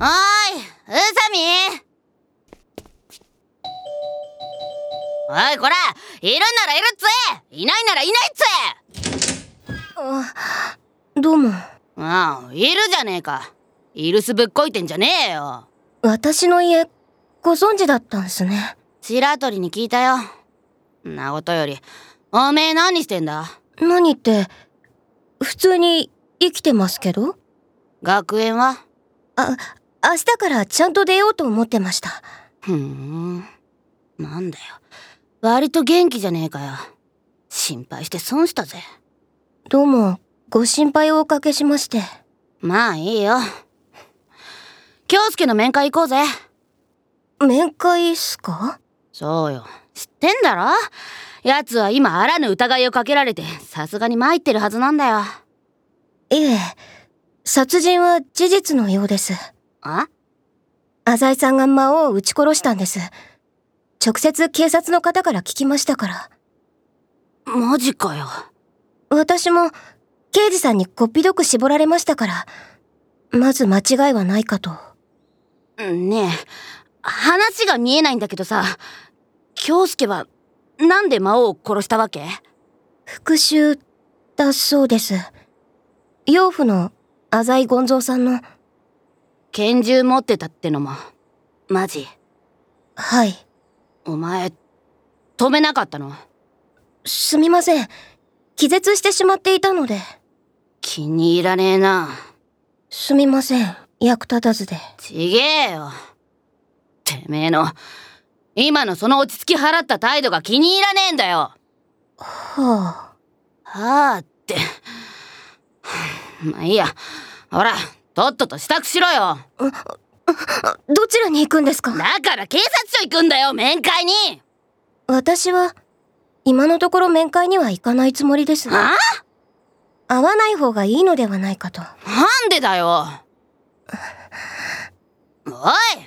おーい、宇佐美。おいこら、いるんならいるっつえ、いないならいないっつあ、どうも。 え。いるじゃねえか。イルスぶっこいてんじゃねえよ。 私の家ご存知だったんすね。 白鳥に聞いたよ。んなことよりおめえ何してんだ。 何って、普通に生きてますけど。 学園は？ 明日からちゃんと出ようと思ってました。 なんだよ、割と元気じゃねえかよ。心配して損したぜ。 どうもご心配をおかけしまして。 まあいいよ。京介の面会行こうぜ。 面会っすか？ そうよ、知ってんだろ。奴は今あらぬ疑いをかけられてさすがに参ってるはずなんだよ。 いえ、殺人は事実のようです。浅井さんが魔王を撃ち殺したんです。直接警察の方から聞きましたから。 マジかよ。 私も刑事さんにこっぴどく絞られましたから、まず間違いはないかと。 ねえ、話が見えないんだけどさ、京介はなんで魔王を殺したわけ？ 復讐だそうです。養父の浅井権蔵さんの。 拳銃持ってたってのもマジ？ はい。 お前止めなかったの？ すみません、気絶してしまっていたので。 気に入らねえな。 すみません、役立たずで。 ちげえよ。てめえの今のその落ち着き払った態度が気に入らねえんだよ。 はあってまあいいや。ほら、とっとと支度しろよ。 どちらに行くんですか？ だから警察署行くんだよ、面会に。 私は今のところ面会には行かないつもりです。会わない方がいいのではないかと。 なんでだよ。おい。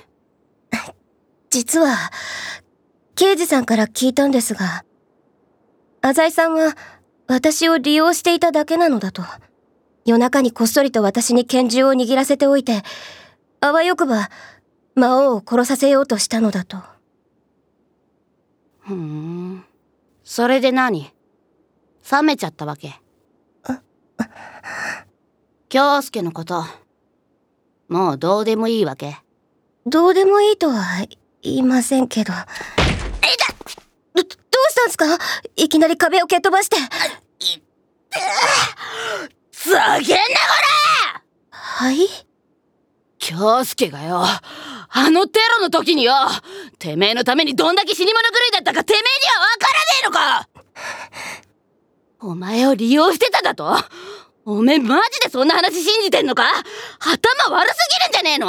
実は刑事さんから聞いたんですが、浅井さんは私を利用していただけなのだと。夜中にこっそりと私に拳銃を握らせておいて、あわよくば魔王を殺させようとしたのだと。 それで何？冷めちゃったわけ？京介のこともうどうでもいいわけ？ どうでもいいとは言いませんけど。どうしたんすか？いきなり壁を蹴っ飛ばして。 すげえなこれ！ はい？ 京介がよ、あのテロの時によ、てめえのためにどんだけ死に物狂いだったかてめえにはわからねえのか！お前を利用してただと？おめえマジでそんな話信じてんのか？頭悪すぎるんじゃねえの？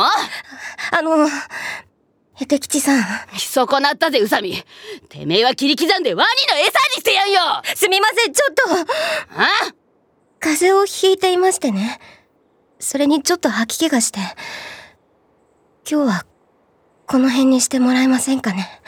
秀吉さん。 見損なったぜ宇佐美。てめえは切り刻んでワニの餌にしてやんよ。 すみません、ちょっと。風邪をひいていましてね。それにちょっと吐き気がして。今日はこの辺にしてもらえませんかね。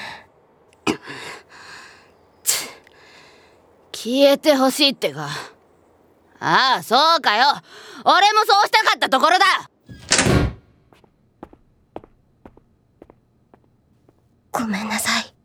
消えてほしいってか。ああ、そうかよ。俺もそうしたかったところだ。 ごめんなさい。